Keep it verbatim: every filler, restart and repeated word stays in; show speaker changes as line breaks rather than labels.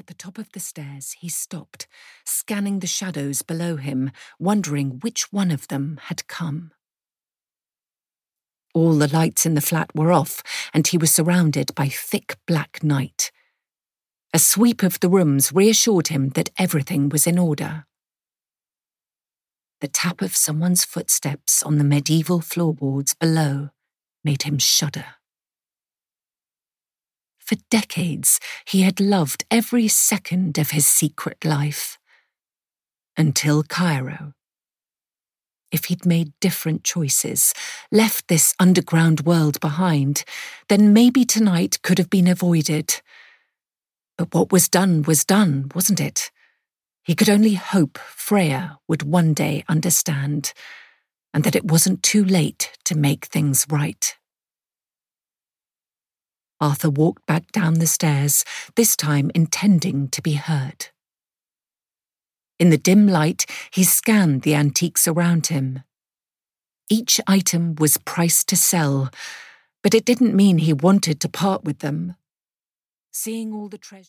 At the top of the stairs, he stopped, scanning the shadows below him, wondering which one of them had come. All the lights in the flat were off, and he was surrounded by thick black night. A sweep of the rooms reassured him that everything was in order. The tap of someone's footsteps on the medieval floorboards below made him shudder. For decades, he had loved every second of his secret life. Until Cairo. If he'd made different choices, left this underground world behind, then maybe tonight could have been avoided. But what was done was done, wasn't it? He could only hope Freya would one day understand, and that it wasn't too late to make things right. Arthur walked back down the stairs, this time intending to be heard. In the dim light, he scanned the antiques around him. Each item was priced to sell, but it didn't mean he wanted to part with them. Seeing all the treasure